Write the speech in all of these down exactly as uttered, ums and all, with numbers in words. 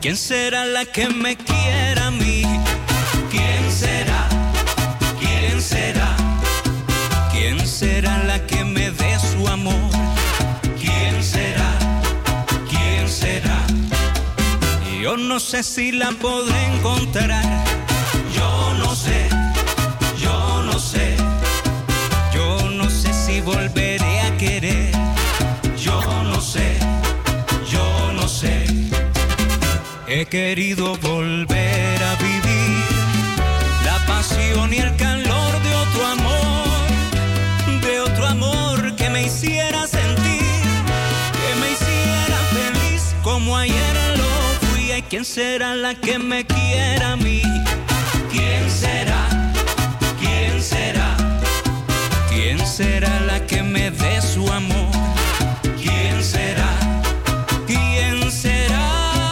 ¿Quién será la que me quiera a mí? ¿Quién será? ¿Quién será? ¿Quién será la que me dé su amor? ¿Quién será? ¿Quién será? Yo no sé si la podré encontrar. Yo no sé, yo no sé. Yo no sé si volveré a querer. Yo no sé, yo no sé. He querido volver a vivir la pasión y el calor de otro amor, de otro amor que me hiciera sentir, que me hiciera feliz como ayer lo fui. ¿Y quién será la que me quiera a mí? ¿Quién será? ¿Quién será? ¿Quién será la que me dé su amor? ¿Quién será? ¿Quién será?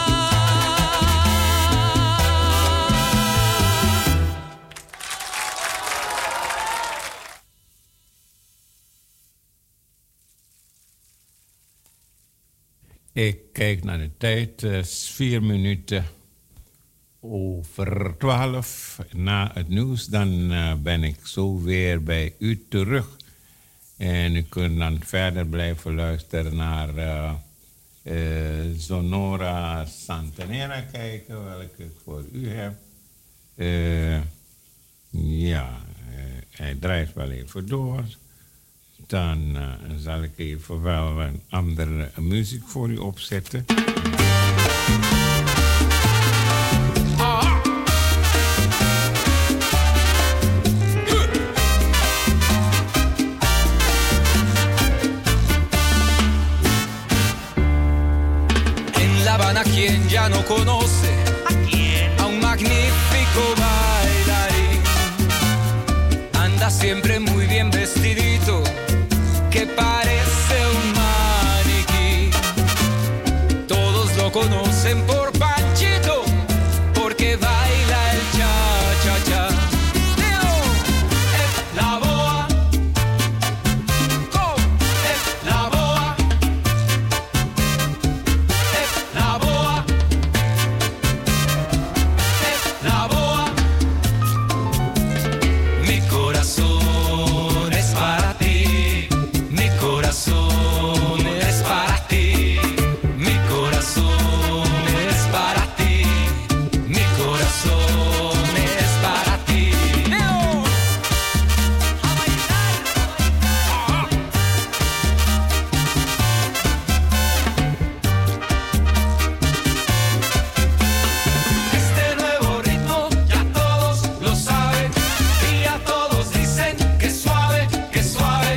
Ik kijk naar de tijd, het is vier minuten over twaalf. Na het nieuws, dan uh, ben ik zo weer bij u terug. En u kunt dan verder blijven luisteren naar uh, uh, Sonora Santanera kijken, welke ik voor u heb. Uh, ja, uh, hij draait wel even door. Dan uh, zal ik even wel een andere muziek voor u opzetten. En La Habana, quien ya no conoce a, quién? A un magnífico bailarín. Anda siempre muy bien vestidito, que parece un maniquí. Todos lo conocen por Panchito, porque baila el cha-cha-cha. Leo, es la boa. Go, es la boa. Es la boa. Es la boa. Mi corazón es para ti. Mi corazón es para ti, mi corazón es para ti, mi corazón es para ti. ¡Leo! ¡A bailar! ¡Ah! Este nuevo ritmo ya todos lo saben y a todos dicen que suave, que suave.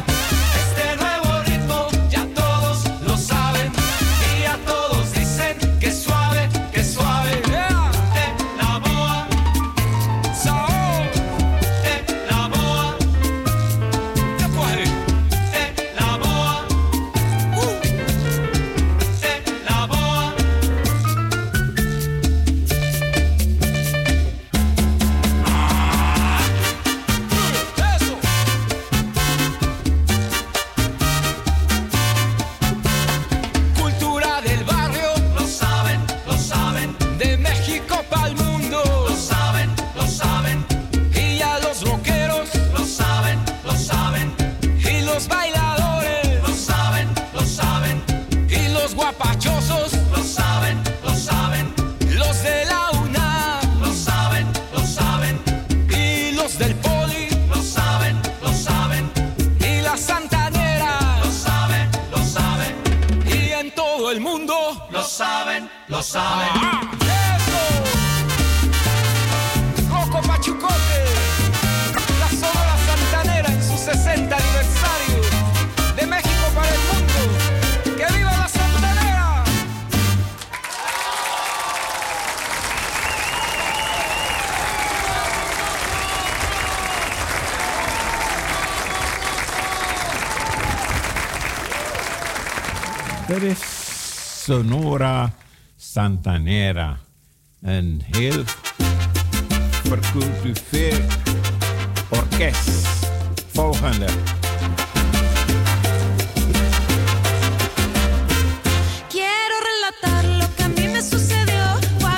saben, lo saben. ¡Ah! ¡Eso! Coco Pachucote, la Sonora Santanera en su sesenta aniversario, de México para el mundo. ¡Que viva la Santanera! Dat is Sonora Santanera. Een heel vercultiveerd orkest. Volgende. Quiero relatar lo que a mí me sucedió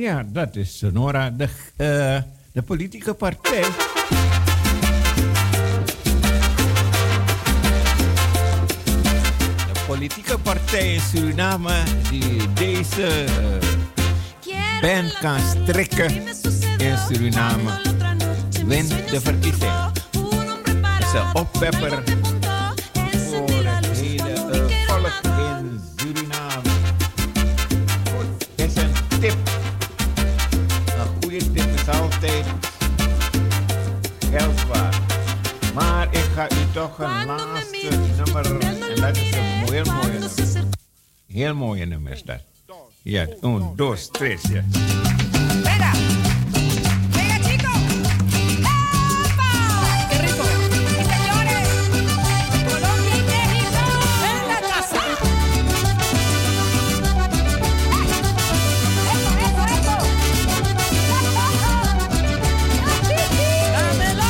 Ja, dat is Sonora, de, uh, de politieke partij. De politieke partij in Suriname die deze uh, band kan strikken in Suriname, wint de verkiezing. Het is een oppepper voor het hele uh, volk in Suriname. Goed, dit is een tip. Een goede tip is altijd geld waard. Maar ik ga u toch een laatste nummer, en dat is een heel mooie nummer. Heel mooie nummer is dat. Ja, un, dos, tres, ja. Venga, venga chicos. ¡Epa! ¡Qué rico! Y señores, Colombia y México en la casa. ¡Eso, eso, eso! ¡Dámelo!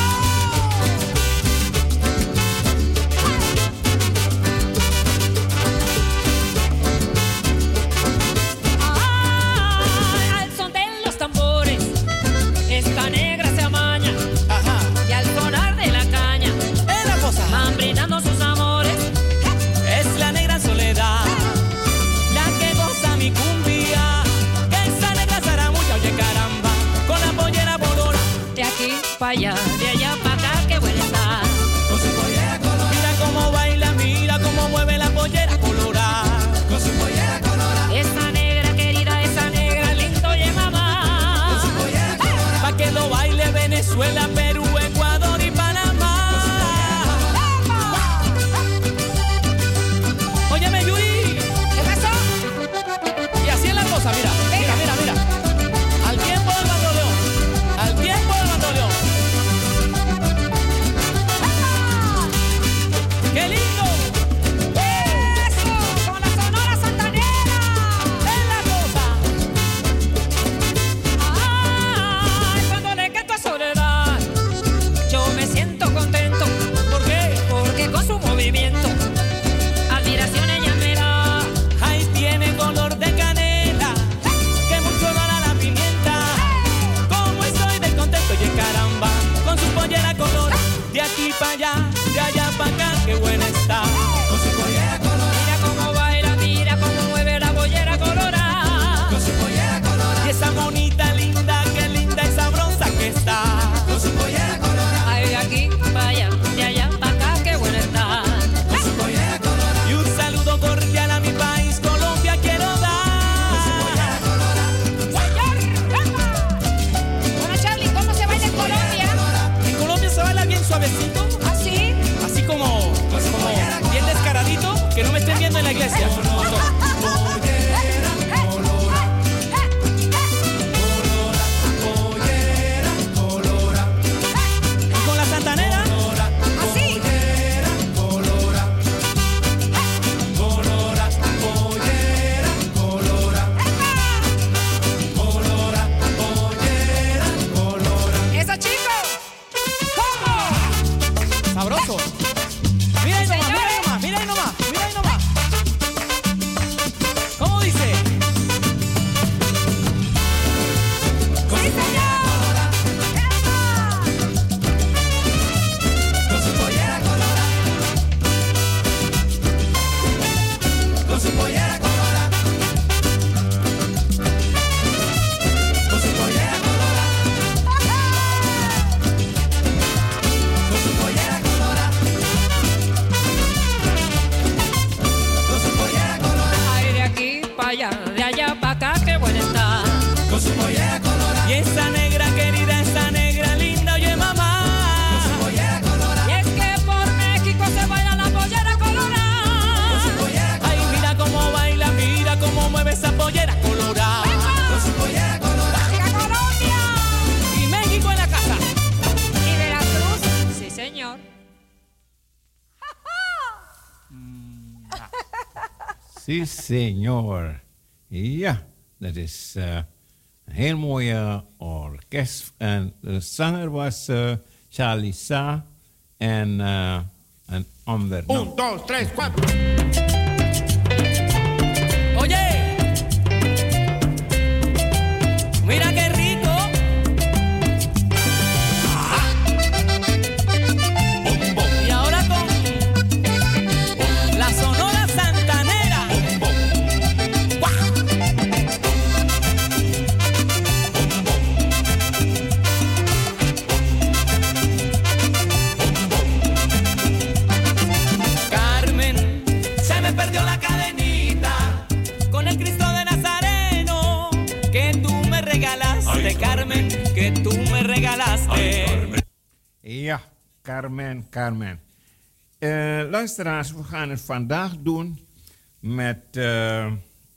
Ay, al son de los tambores, esta negra se amaña. Ajá. Y al sonar de la caña, Es la cosa. van brindando sus amores. Es la negra soledad, la que goza mi cumbia. Esa negra zaramulla, oye caramba, con la pollera bolora. De aquí para allá, de allá para acá, qué buena está. Con su pollera colorada. Mira cómo baila, mira cómo mueve la pollera colorada. Con su pollera colorada. Esa negra querida, esa negra lindo y mamá. Con su pollera colorada. Pa' que lo baile Venezuela, Perú, Ecuador y Panamá. Óyeme, Yuri. ¿Qué pasó? Y así es la cosa, mira. Mira, mira, mira. Al tiempo del bandoleón. Al tiempo del bandoleón. ¡Qué lindo! ¡Eso! ¡Con la Sonora Santanera! Es la cosa. ¡Ay! Cuando le canto a Soledad, yo me siento contento. ¿Por qué? Porque con su movimiento, admiración ella me da. Ahí tiene color de canela, que mucho olor a la pimienta. Como estoy de contento, oye caramba, con su pollera color. De aquí para allá, de allá para acá, qué buena está. Con su pollera color. Mira cómo baila, mira cómo mueve la pollera colorada. Con su pollera color. Y esa monita linda, qué linda y sabrosa que está. Con su pollera color. Ay, de aquí para allá, de allá para acá, qué buena está. Con su pollera color. Y un saludo cordial a mi país, Colombia, quiero dar. Con su pollera color. ¡Señor! Bueno, Charlie, ¿cómo se baila en Colombia? En Colombia se baila bien suavecito. ¿Ah, sí? Así como, como bien descaradito, que no me estén viendo en la iglesia. Y con la santanera, ¿Así? ¡Eso, chicos! ¿Cómo? sabroso. Mira ahí nomás, mira ahí nomás, mira ahí nomás, mira ahí nomás. ¿Cómo dice? ¡Sí, señor! ¡Eso! Con su pollera colorada. Con su pollera colorada. Con su pollera colorada. Con su pollera colorada. Con su pollera colorada. Ay, de aquí para allá, de allá para acá, qué buena está. Con su pollera colorada. Y esa negra querida, esa negra linda, oye mamá. Con su pollera colorada. Y es que por México se baila la pollera colorada. Con su pollera colorada. Ay, mira cómo baila, mira cómo mueve esa pollera colorada. Con su pollera colorada. ¡Viva Colombia! Y México en la casa. Y Veracruz, sí, señor. Sí, señor. Ja, dat is uh, een heel mooie orkest. En de zanger was uh, Charlie Sa en uh, een ander. Un, dos, tres, cuatro. Oye, Ja, Carmen, Carmen. Uh, luisteraars, we gaan het vandaag doen met uh,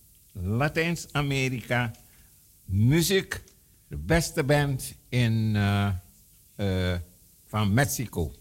Latijns-Amerika, muziek, de beste band in, uh, uh, van Mexico.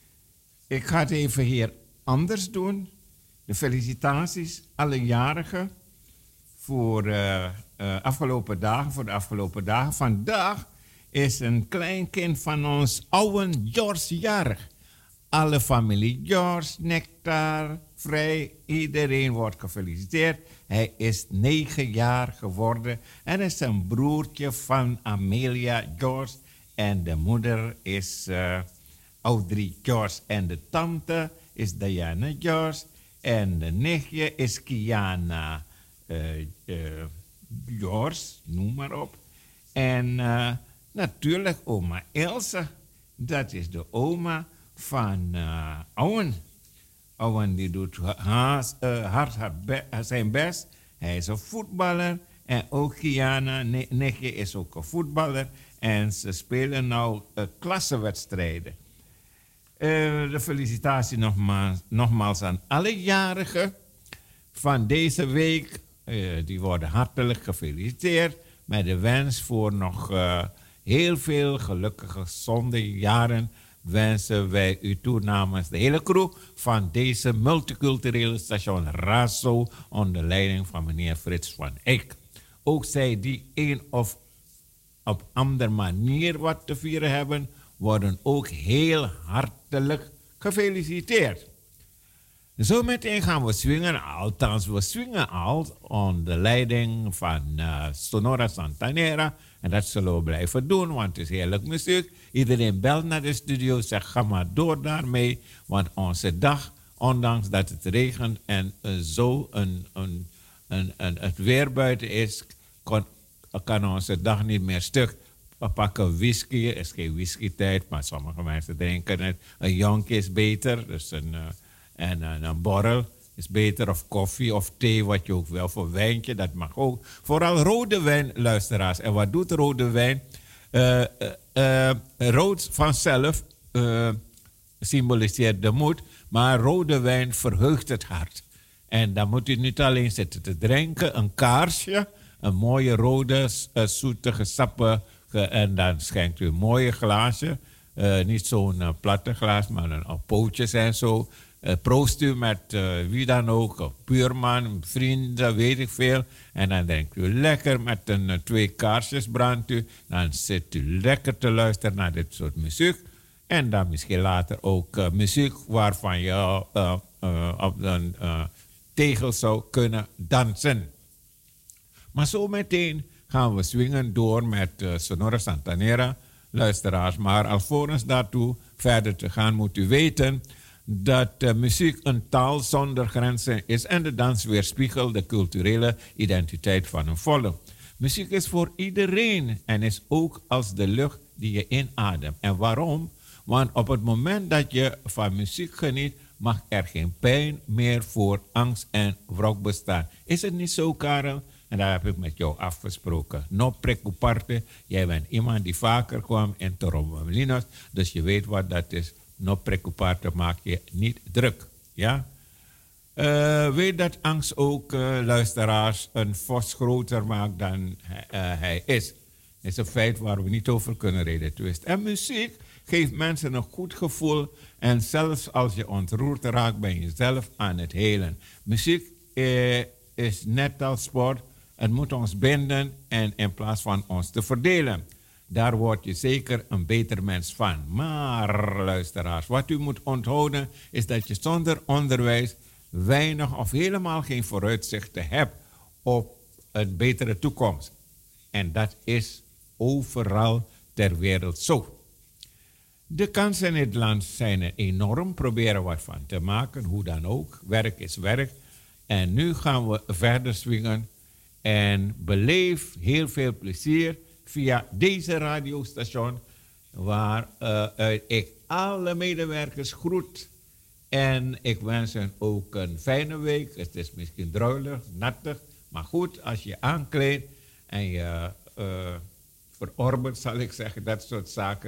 Ik ga het even hier anders doen. De felicitaties, alle jarigen, voor uh, uh, afgelopen dagen, voor de afgelopen dagen. Vandaag is een kleinkind van ons oude George jarig. Alle familie George, Nectar, Vrij, iedereen wordt gefeliciteerd. Hij is negen jaar geworden en is een broertje van Amelia George. En de moeder is uh, Audrey George en de tante is Diana George. En de nichtje is Kiana uh, uh, George, noem maar op. En uh, natuurlijk oma Ilse, dat is de oma van uh, Owen. Owen die doet haast, uh, hard, hard be- zijn best. Hij is een voetballer. En ook Kiana, ne- nichtje, is ook een voetballer. En ze spelen nou uh, klassewedstrijden. Uh, de felicitatie nogmaals, nogmaals aan alle jarigen van deze week. Uh, die worden hartelijk gefeliciteerd met de wens voor nog uh, heel veel gelukkige zonde jaren. Wensen wij u toe namens de hele crew van deze multiculturele station Razo onder leiding van meneer Frits van Eyck. Ook zij die een of op andere manier wat te vieren hebben, worden ook heel hartelijk gefeliciteerd. Zometeen gaan we swingen, althans we swingen al onder leiding van uh, Sonora Santanera. En dat zullen we blijven doen, want het is heerlijk muziek. Iedereen belt naar de studio, zegt ga maar door daarmee. Want onze dag, ondanks dat het regent en uh, zo een, een, een, een, het weer buiten is, kon, kan onze dag niet meer stuk. We pakken whisky, er is geen whisky-tijd, maar sommige mensen drinken het. Een jonk is beter, dus een, uh, en uh, een borrel is beter, of koffie of thee, wat je ook wil, voor wijntje, dat mag ook. Vooral rode wijn, luisteraars. En wat doet rode wijn? Uh, uh, uh, rood vanzelf uh, symboliseert de moed, maar rode wijn verheugt het hart. En dan moet u niet alleen zitten te drinken, een kaarsje, een mooie rode, uh, zoetige sappen, uh, en dan schenkt u een mooie glaasje. Uh, niet zo'n uh, platte glas, maar een, een pootjes en zo. Uh, proost u met uh, wie dan ook, een buurman, vrienden, weet ik veel. En dan denkt u lekker met een, uh, twee kaarsjes brandt u. Dan zit u lekker te luisteren naar dit soort muziek. En dan misschien later ook uh, muziek waarvan je uh, uh, op een uh, tegel zou kunnen dansen. Maar zo meteen gaan we swingen door met uh, Sonora Santanera, luisteraars. Maar alvorens daartoe verder te gaan moet u weten dat uh, muziek een taal zonder grenzen is en de dans weerspiegelt de culturele identiteit van een volk. Muziek is voor iedereen en is ook als de lucht die je inademt. En waarom? Want op het moment dat je van muziek geniet, mag er geen pijn meer voor angst en wrok bestaan. Is het niet zo, Karel? En daar heb ik met jou afgesproken. No preocuparte. Jij bent iemand die vaker kwam in Torremolinos, dus je weet wat dat is. No preocuparte, maak je niet druk. Ja? Uh, weet dat angst ook, uh, luisteraars, een vos groter maakt dan uh, hij is. Dat is een feit waar we niet over kunnen reden twisten. En muziek geeft mensen een goed gevoel. En zelfs als je ontroerd raakt, ben je zelf aan het helen. Muziek uh, is net als sport. Het moet ons binden en in plaats van ons te verdelen. Daar word je zeker een beter mens van. Maar, luisteraars, wat u moet onthouden is dat je zonder onderwijs weinig of helemaal geen vooruitzichten hebt op een betere toekomst. En dat is overal ter wereld zo. De kansen in het land zijn er enorm. Proberen wat van te maken, hoe dan ook. Werk is werk. En nu gaan we verder swingen. En beleef heel veel plezier via deze radiostation, waar uh, ik alle medewerkers groet. En ik wens hen ook een fijne week. Het is misschien druilig, nattig, maar goed, als je aankleedt en je uh, verorbert, zal ik zeggen, dat soort zaken,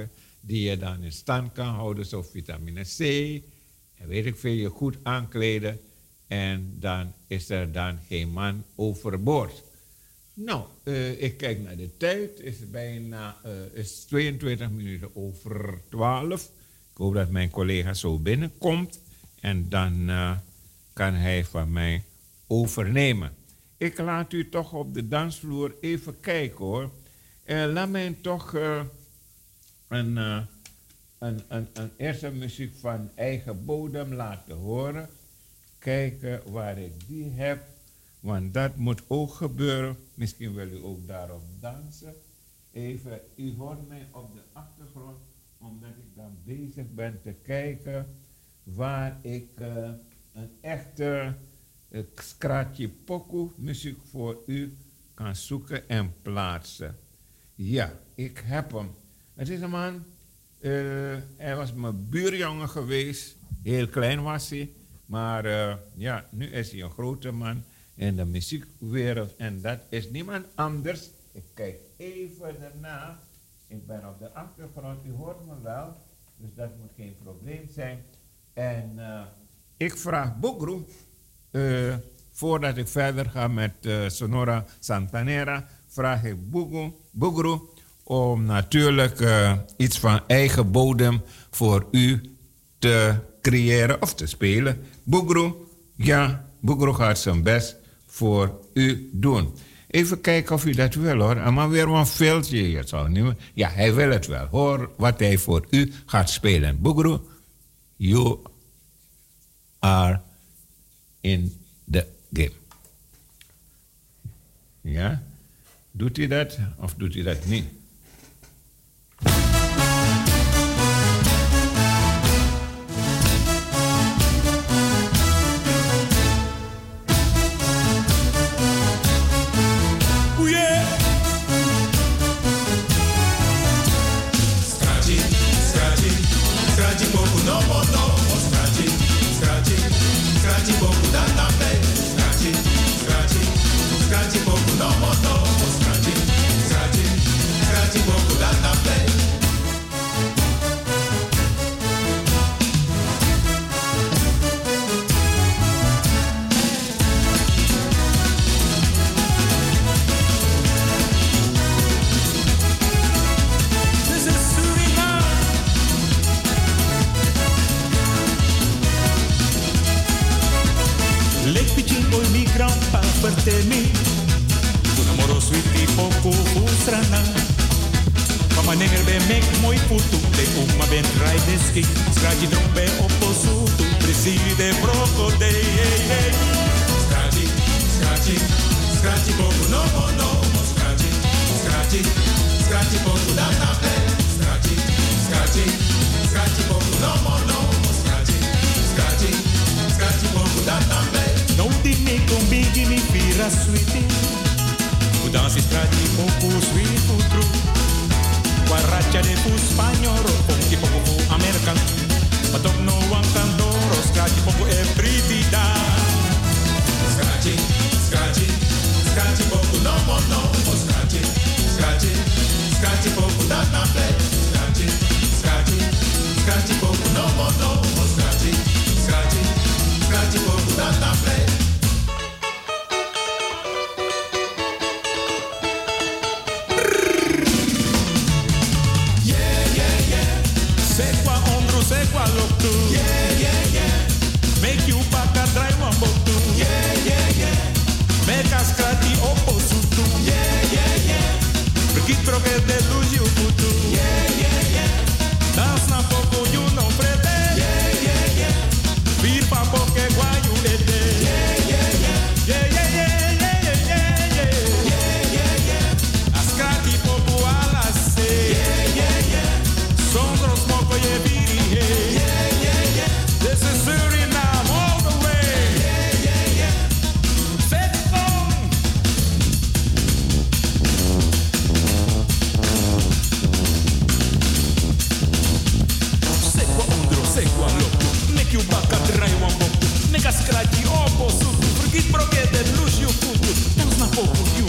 die je dan in stand kan houden, zoals vitamine C. En weet ik veel, je goed aankleden. En dan is er dan geen man overboord. Nou, uh, ik kijk naar de tijd. Het is bijna uh, is tweeëntwintig minuten over twaalf. Ik hoop dat mijn collega zo binnenkomt. En dan uh, kan hij van mij overnemen. Ik laat u toch op de dansvloer even kijken hoor. Uh, laat mij toch uh, een, uh, een, een, een eerste muziek van eigen bodem laten horen. Kijken waar ik die heb. Want dat moet ook gebeuren. Misschien wil u ook daarop dansen. Even, u hoort mij op de achtergrond. Omdat ik dan bezig ben te kijken waar ik uh, een echte uh, scratchy pokoe muziek voor u kan zoeken en plaatsen. Ja, ik heb hem. Het is een man, uh, hij was mijn buurjongen geweest. Heel klein was hij. Maar uh, ja, nu is hij een grote man in de muziekwereld. En dat is niemand anders. Ik kijk even daarna. Ik ben op de achtergrond, u hoort me wel. Dus dat moet geen probleem zijn. En uh, ik vraag Bugru, uh, voordat ik verder ga met uh, Sonora Santanera, vraag ik Bugru, Bugru om natuurlijk uh, iets van eigen bodem voor u te creëren of te spelen. Bugru, ja, Bugru gaat zijn best voor u doen. Even kijken of u dat wil hoor. Maar weer een veldje. Je zal niet... Ja, hij wil het wel. Hoor wat hij voor u gaat spelen. Bugru, you are in the game. Ja? Doet hij dat of doet hij dat niet?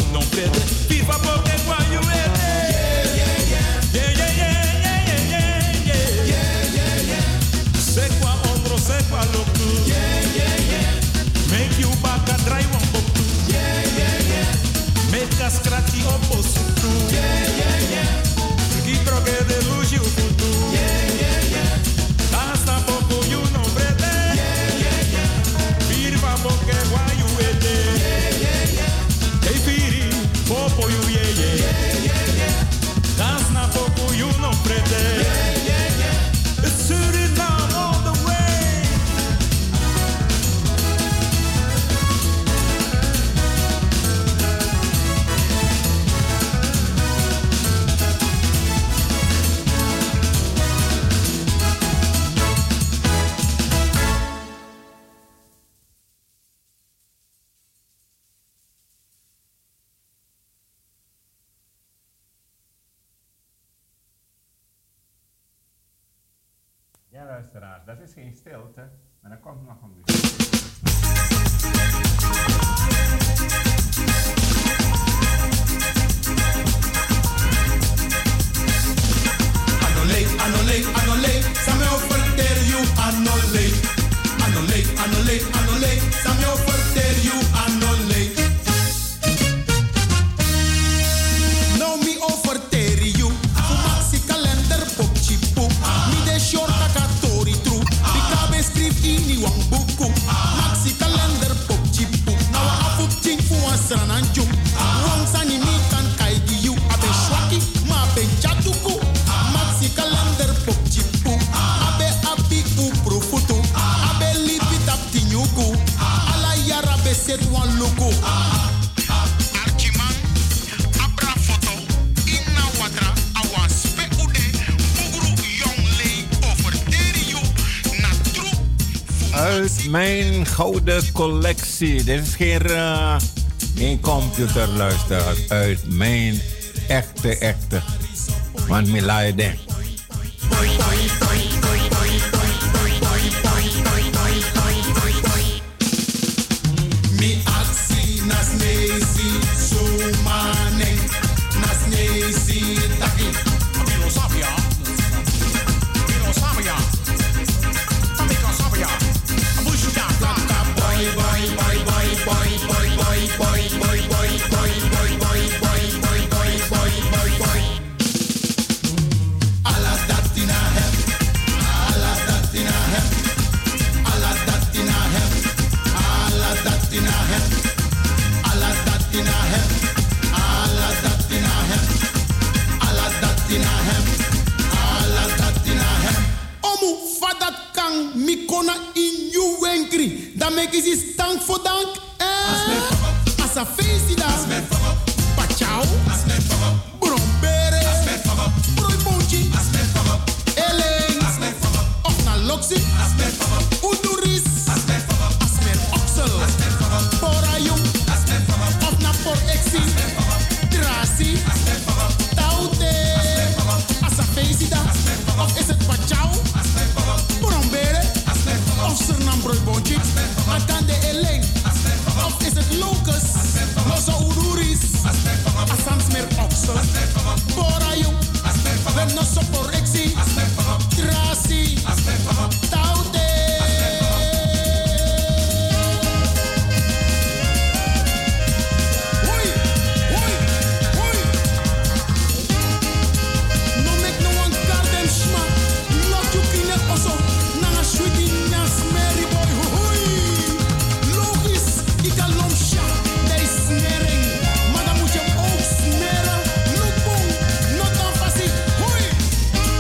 Viva porque guaio é. Yeah, yeah, yeah, yeah, yeah, yeah, yeah, yeah. Ja, luisteraars, dat is geen stilte, maar er komt nog een muziek. Anole, anole, anole, Samuel verter you anole. Anole, anole, anole, Samuel verter you anole. No mi overter you, maxi kalender pop chipu. Mi de short kakatori tru, bikabe script ini wang buku. Maxi kalender pop chipu, now afu ching fu asrananju. Wang sani mi kan kaigi you, abe shwaki, ma ben chatuku. Maxi kalender pop chipu, abe apiku profutu, abe lipit ap tinyuku, ala yara be set wan loko. Archiman, abra foto, inna watra, awan spe ude, bugru yong lei over teriu, na tru. Uit mijn gouden collectie. Dit is geen, uh, geen computerluisteraars. Uit mijn echte, echte. Want me leiden. Mi aksi nas nezi sumane, nas nezi taki. Abilo sabia, abilo sabia, abilo sabia. Abushka kaka boy boy boy boy boy boy boy boy boy boy boy boy boy boy boy boy boy boy boy. Alla datina hem, alla datina hem, alla datina hem, alla datina hem, alla datina hem, alla datina hem, alla datina hem, alla datina hem. Omu fadat kang mikona in you wenkri, da mek is stank voor dank. Eh, as a face da, pachau, brombere, broy bonchi, eleng, of na loxi, uduris, asmer oxel, porayum, of na por exi, trasi, taute, as a face da, of is het pachau, brombere, of sernam broy bonchi, atande eleng, of is het locus, loso uduris, asansmer oxel, porayum, ben no so por exi, trasi, taute. Hoi, hoi, hoi. No make no one goddamn schma. Lock you in it also. Nanga sweetie nas Mary boy. Hoi. Logisch, ik al lomsha. They smering. Maar dan moet je hem ook smeren. Look boom, not dan passie. Hoi.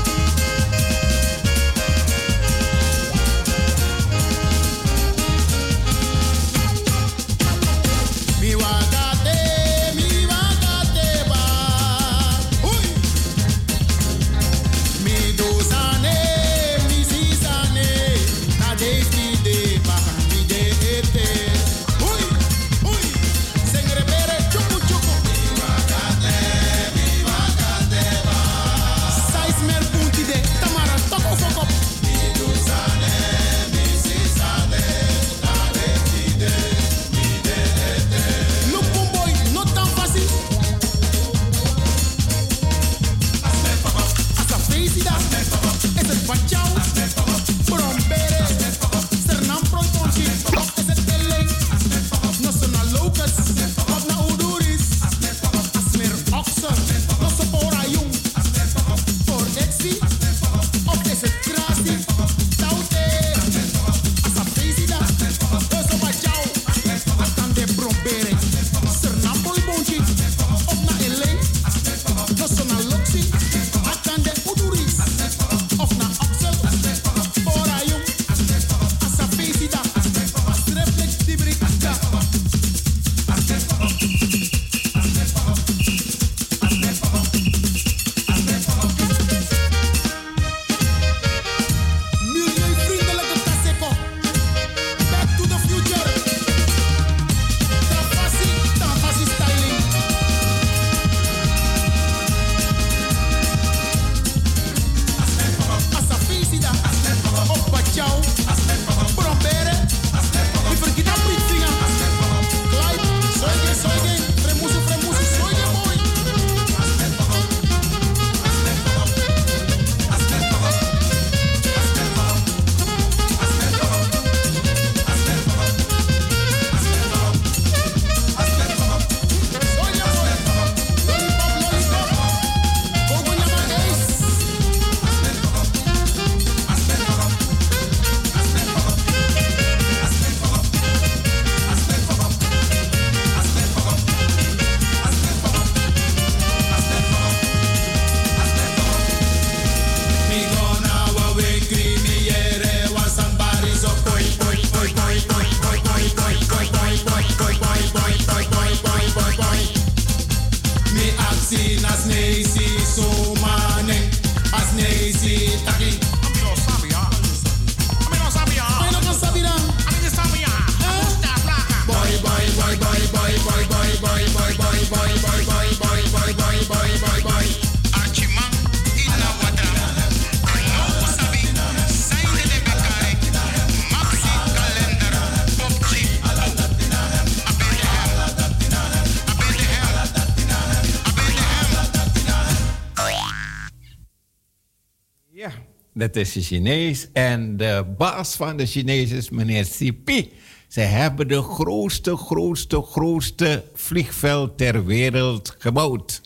dat is de Chinees. En de baas van de Chinees is meneer Xi. Ze hebben de grootste, grootste, grootste vliegveld ter wereld gebouwd.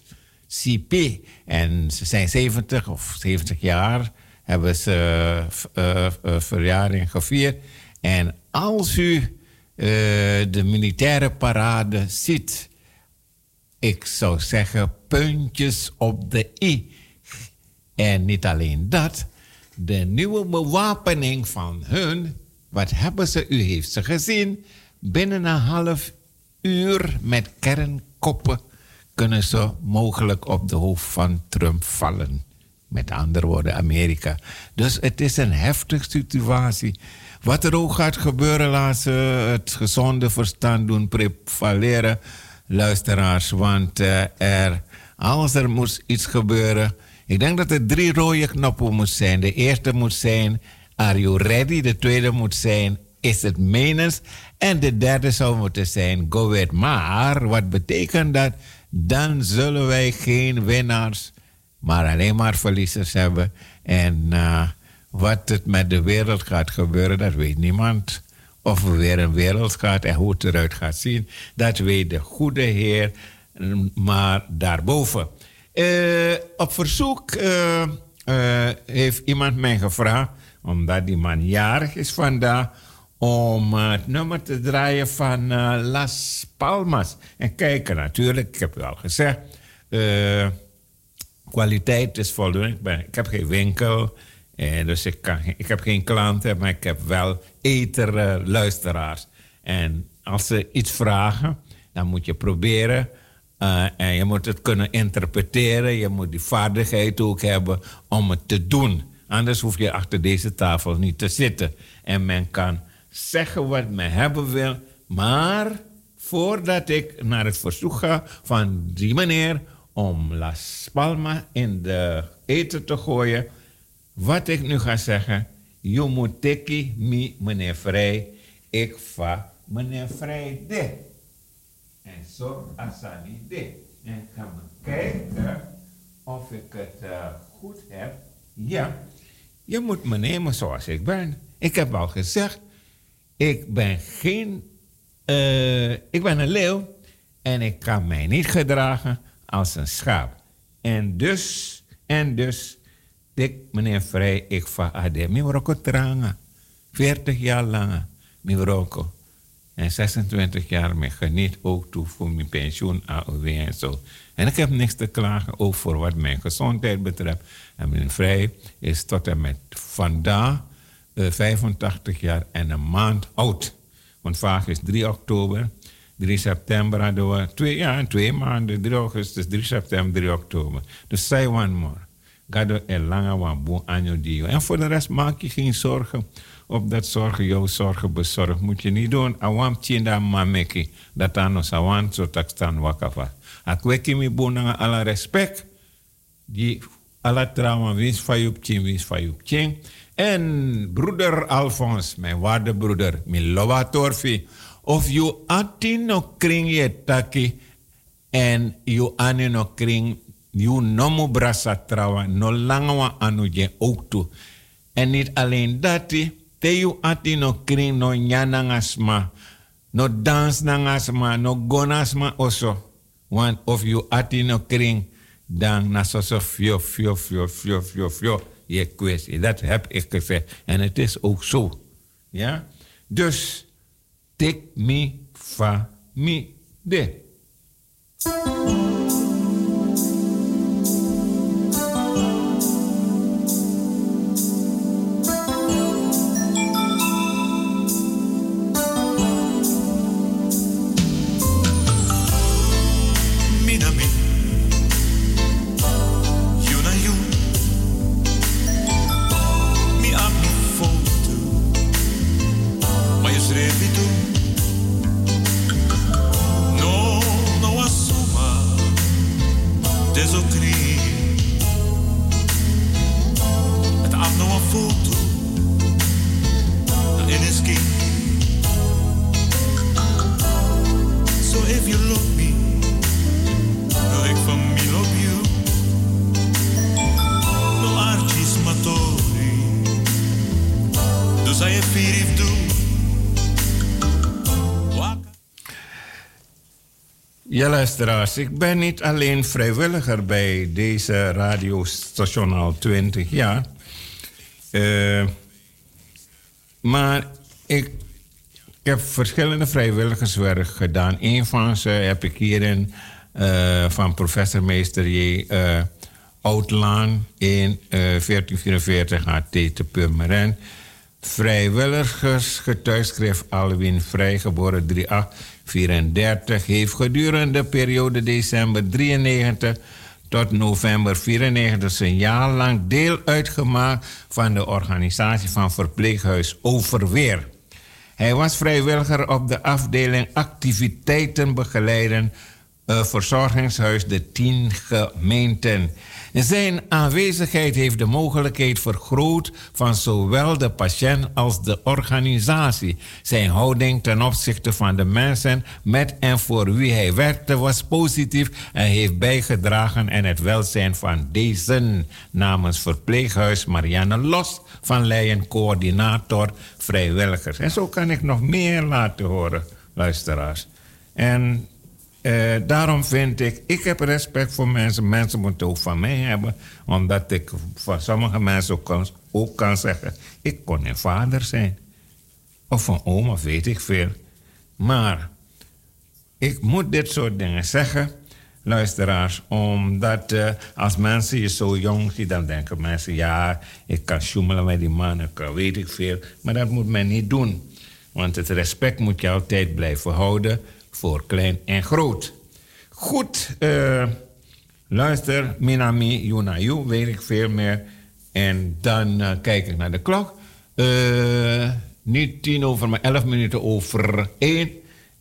Xi. En ze zijn zeventig of zeventig jaar, hebben ze uh, uh, uh, verjaring gevierd. En als u uh, de militaire parade ziet, ik zou zeggen puntjes op de i. En niet alleen dat, de nieuwe bewapening van hun, wat hebben ze, u heeft ze gezien, binnen een half uur met kernkoppen kunnen ze mogelijk op de hoofd van Trump vallen. Met andere woorden, Amerika. Dus het is een heftige situatie. Wat er ook gaat gebeuren, laat ze het gezonde verstand doen prevaleren, luisteraars. Want uh, er, als er moet iets gebeuren, ik denk dat er drie rode knoppen moet zijn. De eerste moet zijn, are you ready? De tweede moet zijn, is het menens? En de derde zou moeten zijn, go it. Maar wat betekent dat? Dan zullen wij geen winnaars, maar alleen maar verliezers hebben. En uh, wat het met de wereld gaat gebeuren, dat weet niemand. Of er weer een wereld gaat en hoe het eruit gaat zien, dat weet de goede Heer, maar daarboven. Uh, op verzoek uh, uh, heeft iemand mij gevraagd, omdat die man jarig is vandaag, om uh, het nummer te draaien van uh, Las Palmas. En kijken natuurlijk, ik heb u al gezegd, uh, kwaliteit is voldoende. Ik, ben, ik heb geen winkel, en dus ik, kan, ik heb geen klanten, maar ik heb wel etere luisteraars. En als ze iets vragen, dan moet je proberen. Uh, en je moet het kunnen interpreteren. Je moet die vaardigheid ook hebben om het te doen. Anders hoef je achter deze tafel niet te zitten. En men kan zeggen wat men hebben wil. Maar voordat ik naar het verzoek ga van die meneer om Las Palmas in de eten te gooien, wat ik nu ga zeggen, je moet teki mi meneer Vrij, ik va meneer Vrij de. En zo asani de. En ik ga me kijken of ik het uh, goed heb. Ja, je moet me nemen zoals ik ben. Ik heb al gezegd, ik ben geen, uh, ik ben een leeuw en ik kan mij niet gedragen als een schaap. En dus, en dus, ik, meneer Vrij, ik va ade, mi broko tranga. veertig jaar lang, mi broko. En zesentwintig jaar me geniet ook toe voor mijn pensioen, A O W en zo. En ik heb niks te klagen, ook voor wat mijn gezondheid betreft. En meneer Vrij is tot en met vandaag uh, vijfentachtig jaar en een maand oud. Want vandaag is drie oktober, drie september hadden we, twee, ja, twee maanden, drie augustus, drie september, drie oktober. Dus say one more. Gado er lange wan boon anjo dio. En voor de rest maak je geen zorgen. Op dat zorgen, jouw zorgen bezorgd moet je niet doen. Awam tjinda mameki. Dat aan awan zo tak staan wakafa. Akweki mi boon alle respect. Die alle trauma wins fayup tjin, wins fayup tjin. En broeder Alfons, mijn waarde broeder, mijn loba torfi. Of you ati no kring je taki. En you ane no kring. You nomo brasa trawa, no langwa anu je ook toe. En niet alleen dat, te you ati no kring no nyana ngasma, no dans na ngasma, no gonasma oso. Want of you ati no kring, dan na so so fio, fio, fio, fio, fio, fio, je kwestie. Dat heb ik gezegd. En het is ook zo. Ja? Dus, take me, fa, me, de. Matori Ja, luisteraars, ik ben niet alleen vrijwilliger bij deze radiostation al twintig jaar. Uh, maar ik, ik heb verschillende vrijwilligerswerk gedaan. Een van ze heb ik hierin uh, van professor Meester J. Uh, Outlaan in uh, veertien vierenveertig H T te Purmerend. Vrijwilligersgetuigschrift Alwin Vrij, geboren drie acht vierendertig, heeft gedurende de periode december drieënnegentig tot november vierennegentig zijn jaar lang deel uitgemaakt van de organisatie van verpleeghuis Overweer. Hij was vrijwilliger op de afdeling activiteiten begeleiden, uh, verzorgingshuis de tien gemeenten. Zijn aanwezigheid heeft de mogelijkheid vergroot van zowel de patiënt als de organisatie. Zijn houding ten opzichte van de mensen met en voor wie hij werkte was positief en heeft bijgedragen aan het welzijn van deze. Namens verpleeghuis Marianne Los van Leijen, coördinator vrijwilligers. En zo kan ik nog meer laten horen, luisteraars. En Uh, daarom vind ik, ik heb respect voor mensen. Mensen moeten ook van mij hebben. Omdat ik van sommige mensen ook kan, ook kan zeggen, ik kon een vader zijn. Of een oom, of weet ik veel. Maar ik moet dit soort dingen zeggen, luisteraars. Omdat uh, als mensen je zo jong zien, dan denken mensen, ja, ik kan sjoemelen met die man, ik kan weet ik veel. Maar dat moet men niet doen. Want het respect moet je altijd blijven houden. Voor klein en groot. Goed, uh, luister, Minami Yunayu, weet ik veel meer. En dan uh, kijk ik naar de klok. Uh, niet tien over, maar elf minuten over één.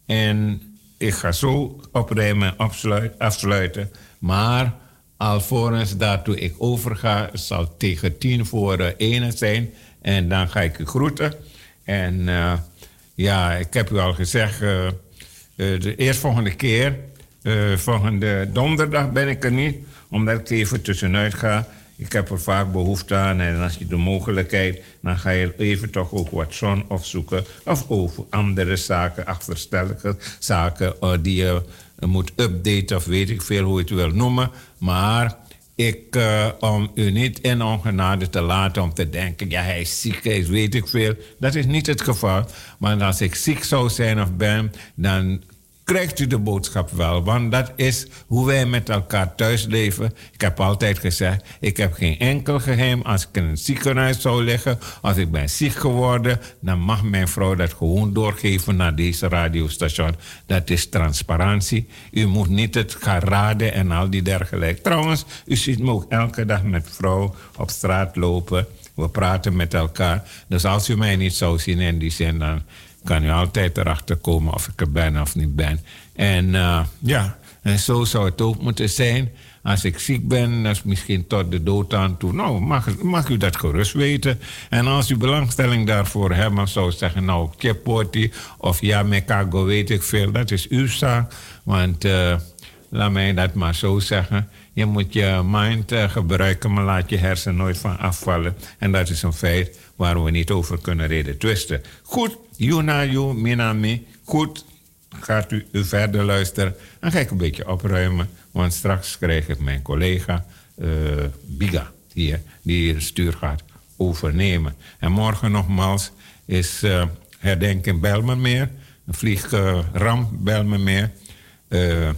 En ik ga zo opruimen en opsluit, afsluiten. Maar alvorens daartoe ik overga, zal tegen tien voor uh, één zijn. En dan ga ik u groeten. En uh, ja, ik heb u al gezegd... Uh, Uh, de eerstvolgende keer, uh, volgende donderdag ben ik er niet, omdat ik even tussenuit ga. Ik heb er vaak behoefte aan en als je de mogelijkheid, dan ga je even toch ook wat zon opzoeken. Of over andere zaken, achterstallige zaken uh, die je uh, moet updaten of weet ik veel hoe je het wil noemen. Maar ik, uh, om u niet in ongenade te laten om te denken, ja, hij is ziek, hij is weet ik veel. Dat is niet het geval. Maar als ik ziek zou zijn of ben, dan krijgt u de boodschap wel. Want dat is hoe wij met elkaar thuis leven. Ik heb altijd gezegd, ik heb geen enkel geheim. Als ik in een ziekenhuis zou liggen, als ik ben ziek geworden, dan mag mijn vrouw dat gewoon doorgeven naar deze radiostation. Dat is transparantie. U moet niet het gaan raden en al die dergelijke. Trouwens, u ziet me ook elke dag met vrouw op straat lopen. We praten met elkaar. Dus als u mij niet zou zien in die zin, dan kan u altijd erachter komen of ik er ben of niet ben. En uh, ja, en zo zou het ook moeten zijn. Als ik ziek ben, dat is misschien tot de dood aan toe. Nou, mag, mag u dat gerust weten. En als u belangstelling daarvoor hebt, zou ik zeggen, nou, Chepoti of ja, Mekago, weet ik veel. Dat is uw zaak. Want uh, laat mij dat maar zo zeggen. Je moet je mind uh, gebruiken, maar laat je hersen nooit van afvallen. En dat is een feit waar we niet over kunnen reden twisten. Goed, Yunayu, Minami, goed. Gaat u, u verder luisteren. Dan ga ik een beetje opruimen. Want straks krijg ik mijn collega uh, Biga hier, die hier het stuur gaat overnemen. En morgen nogmaals is uh, herdenking Bijlmermeer. Een vliegramp uh, Bijlmermeer. Uh,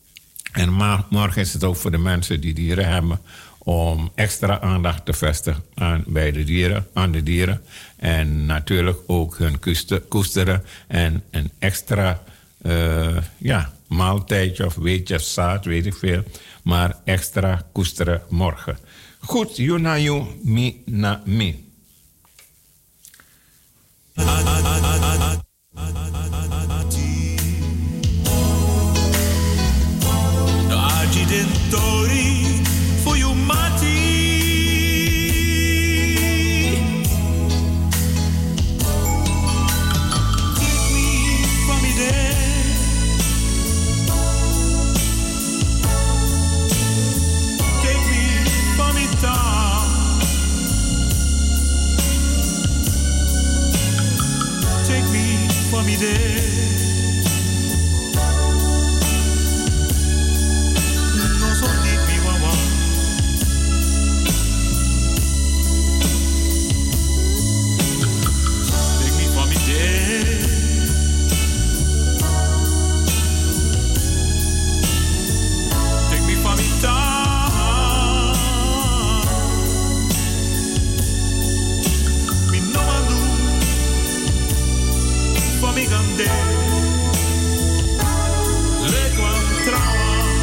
en ma- morgen is het ook voor de mensen die dieren hebben, om extra aandacht te vestigen aan, bij de dieren, aan de dieren. En natuurlijk ook hun koester, koesteren. En een extra uh, ja, maaltijdje of weetje of zaad, weet ik veel. Maar extra koesteren morgen. Goed, Yunayu mi na mi. Dentori for you mati take me from me there take me from me down take me from me there cande. Le quantrava.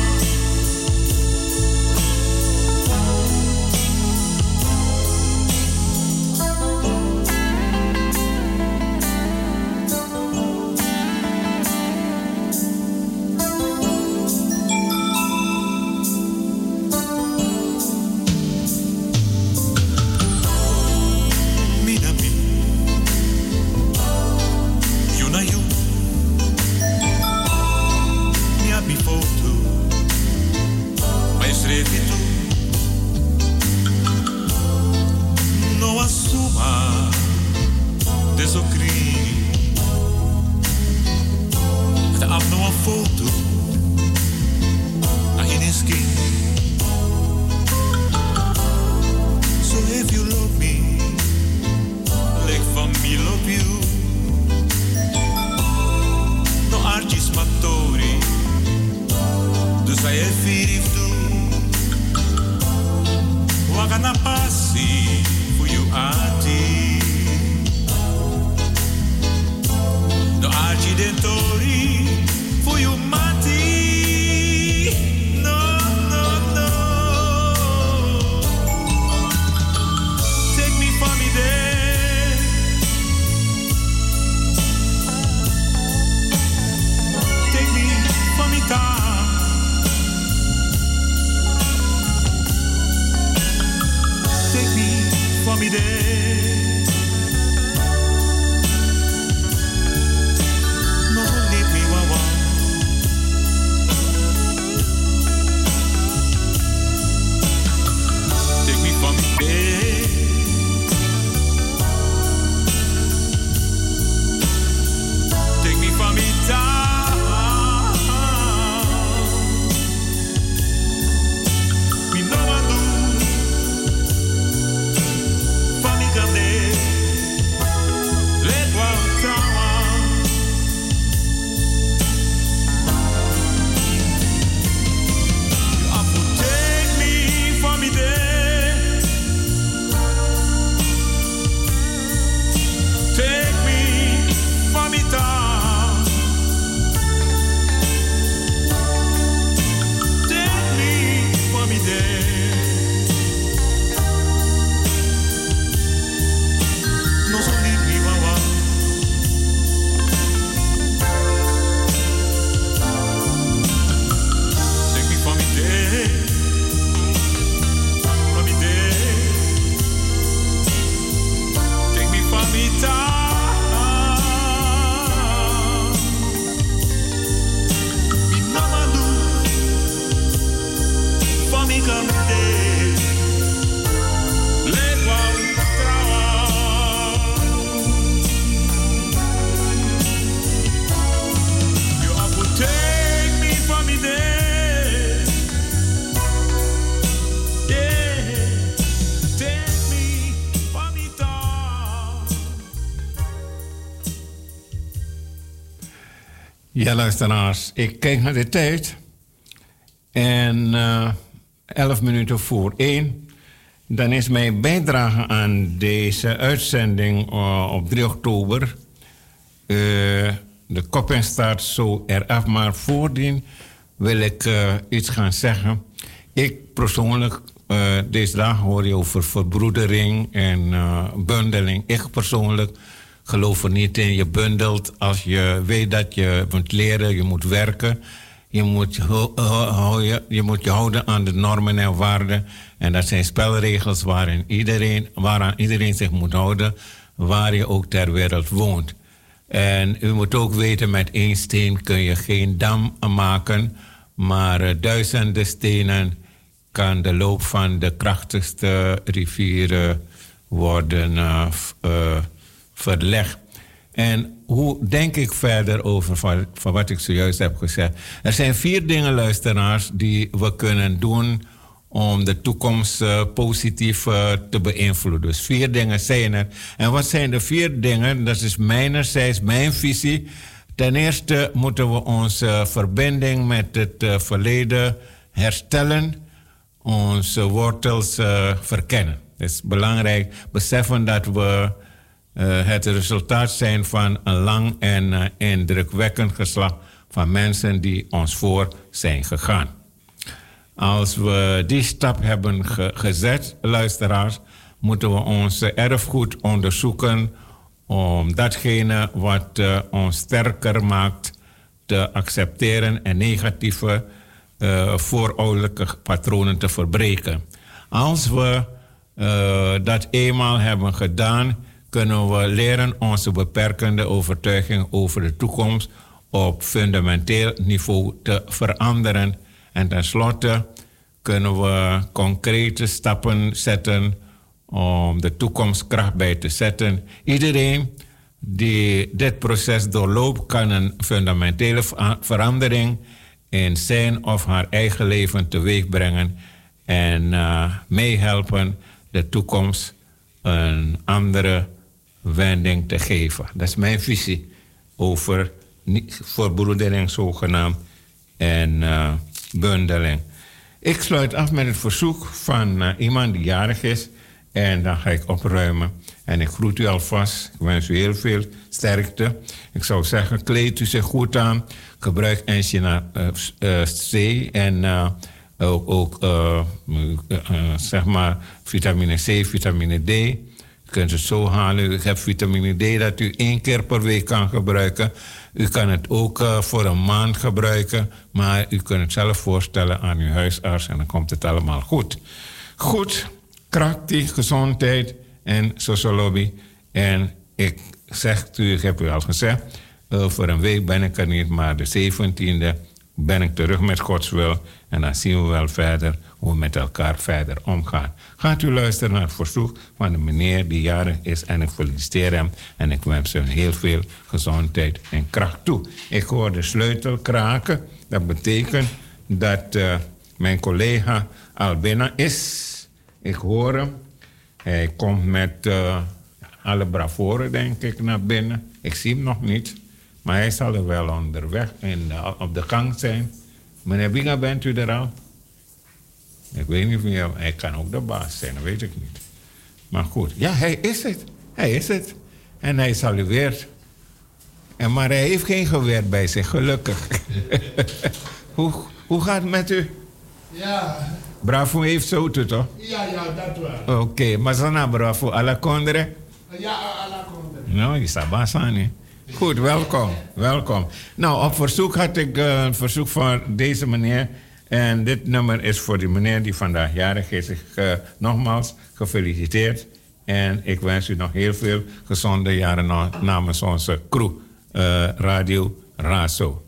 Ja, luisteraars, ik kijk naar de tijd. En uh, elf minuten voor één. Dan is mijn bijdrage aan deze uitzending uh, op drie oktober. Uh, de kop en staart zo eraf. Maar voordien wil ik uh, iets gaan zeggen. Ik persoonlijk, uh, deze dagen hoor je over verbroedering en uh, bundeling. Ik persoonlijk geloof er niet in. Je bundelt als je weet dat je moet leren, je moet werken. Je moet, je, je moet je houden aan de normen en waarden. En dat zijn spelregels waarin iedereen, waaraan iedereen zich moet houden, waar je ook ter wereld woont. En u moet ook weten, met één steen kun je geen dam maken, maar uh, duizenden stenen kan de loop van de krachtigste rivieren worden uh, uh, verlegd. En hoe denk ik verder over van, van wat ik zojuist heb gezegd? Er zijn vier dingen, luisteraars, die we kunnen doen om de toekomst uh, positief uh, te beïnvloeden. Dus vier dingen zijn er. En wat zijn de vier dingen? Dat is mijnerzijds mijn visie. Ten eerste moeten we onze verbinding met het uh, verleden herstellen. Onze wortels uh, verkennen. Het is belangrijk beseffen dat we uh, het resultaat zijn van een lang en uh, indrukwekkend geslacht van mensen die ons voor zijn gegaan. Als we die stap hebben ge- gezet, luisteraars, moeten we ons erfgoed onderzoeken om datgene wat uh, ons sterker maakt te accepteren en negatieve uh, voorouderlijke patronen te verbreken. Als we uh, dat eenmaal hebben gedaan, kunnen we leren onze beperkende overtuiging over de toekomst op fundamenteel niveau te veranderen. En tenslotte kunnen we concrete stappen zetten om de toekomst kracht bij te zetten. Iedereen die dit proces doorloopt, kan een fundamentele verandering in zijn of haar eigen leven teweeg brengen en uh, meehelpen de toekomst een andere wending te geven. Dat is mijn visie over verbroedering zogenaamd en uh, bundeling. Ik sluit af met het verzoek van uh, iemand die jarig is en dan ga ik opruimen. En ik groet u alvast. Ik wens u heel veel sterkte. Ik zou zeggen, kleed u zich goed aan. Gebruik Enzima uh, uh, C en uh, ook, ook uh, uh, uh, zeg maar vitamine C, vitamine D. U kunt het zo halen. U hebt vitamine D dat u één keer per week kan gebruiken. U kan het ook uh, voor een maand gebruiken. Maar u kunt het zelf voorstellen aan uw huisarts en dan komt het allemaal goed. Goed, krachtig, gezondheid en sociologie. En ik zeg u, ik heb u al gezegd, uh, voor een week ben ik er niet, maar de zeventiende ben ik terug met Gods wil. En dan zien we wel verder hoe we met elkaar verder omgaan. Gaat u luisteren naar het verzoek van de meneer die jarig is en ik feliciteer hem en ik wens hem heel veel gezondheid en kracht toe. Ik hoor de sleutel kraken. Dat betekent dat uh, mijn collega al binnen is. Ik hoor hem. Hij komt met uh, alle bravoure, denk ik, naar binnen. Ik zie hem nog niet, maar hij zal er wel onderweg en uh, op de gang zijn. Meneer Binga, bent u er al? Ik weet niet of hij, hij kan ook de baas zijn, dat weet ik niet. Maar goed, ja, hij is het. Hij is het. En hij salueert. En, maar hij heeft geen geweer bij zich, gelukkig. hoe, hoe gaat het met u? Ja. Bravo heeft zo toe, toch? Ja, ja, dat wel. Oké, okay, maar sana bravo, alla kondre? Ja, alla kondre. Nou, je staat basani. Goed, welkom, welkom. Nou, op verzoek had ik uh, een verzoek van deze meneer. En dit nummer is voor die meneer die vandaag jarig is. Ik uh, nogmaals gefeliciteerd. En ik wens u nog heel veel gezonde jaren na, namens onze crew. Uh, Radio Razo.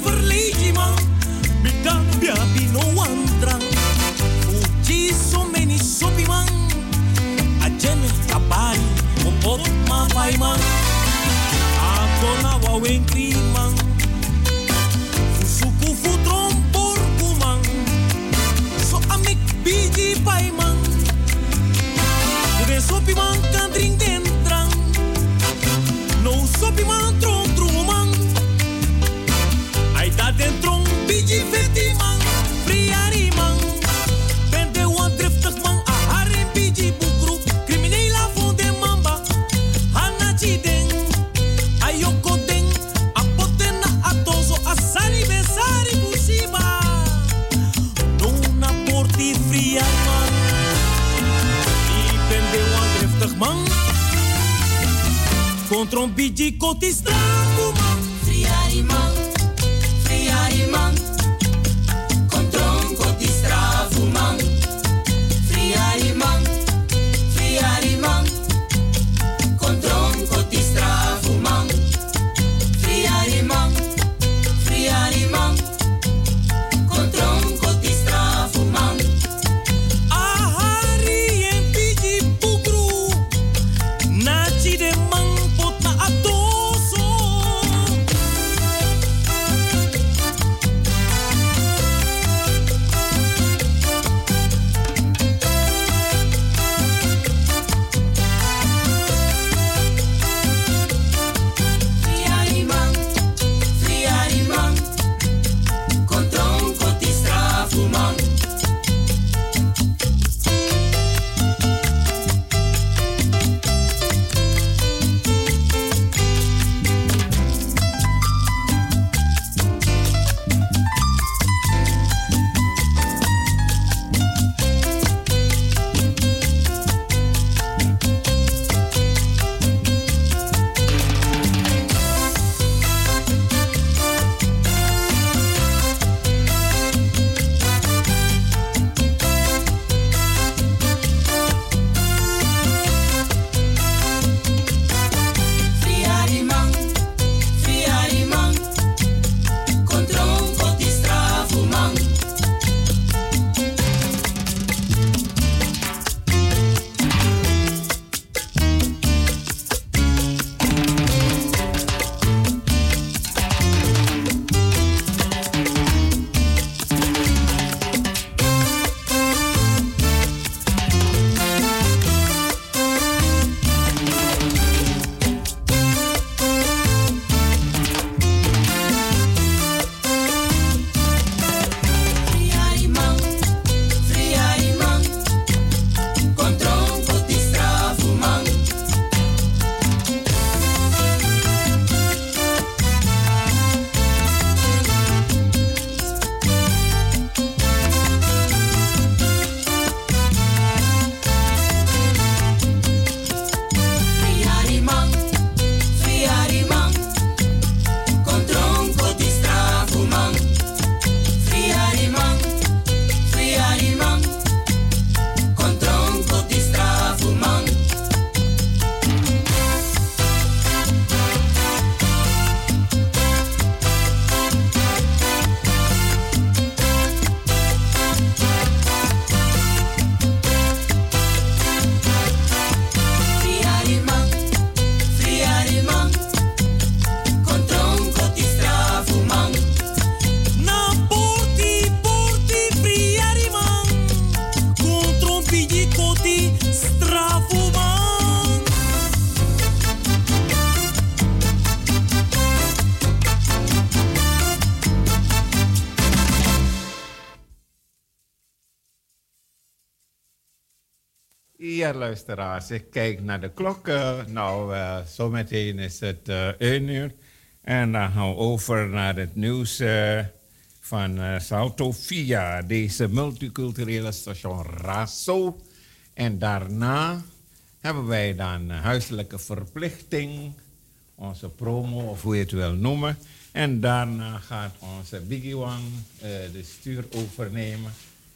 So many paiman. Akona wa winkri man. Fusuku futron porku man. So amik biji paiman. De sopi man kan drink den drang. No sopi man tron tron man. Ai da den tron biji veti man. Friari man. Ben de wan driftig man. A harin biji bukru. Criminela von de mamba. Hanachi den. Ayoko den. Apotena atozo. Asari besari busiba. No na porti friari man. Man, contra um bidi coti strago man. Friari man, friari man, contra um coti strago man. Friari man, friari man, contra um coti strago man. Friari man, friari man, contra um coti strago man. Ja, luisteraars, ik kijk naar de klok. Uh, nou, uh, zometeen is het uh, één uur. En dan gaan we over naar het nieuws uh, van uh, Salto via deze multiculturele station Razo. En daarna hebben wij dan uh, huiselijke verplichting, onze promo of hoe je het wil noemen. En daarna gaat onze Biggie Wang uh, de stuur overnemen.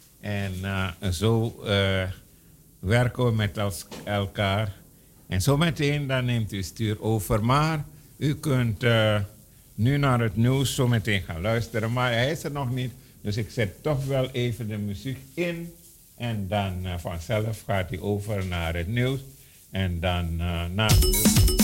En uh, zo uh, werken we met els- elkaar. En zometeen dan neemt u stuur over. Maar u kunt uh, nu naar het nieuws zometeen gaan luisteren. Maar hij is er nog niet. Dus ik zet toch wel even de muziek in. En dan uh, vanzelf gaat hij over naar het nieuws. En dan uh, na het nieuws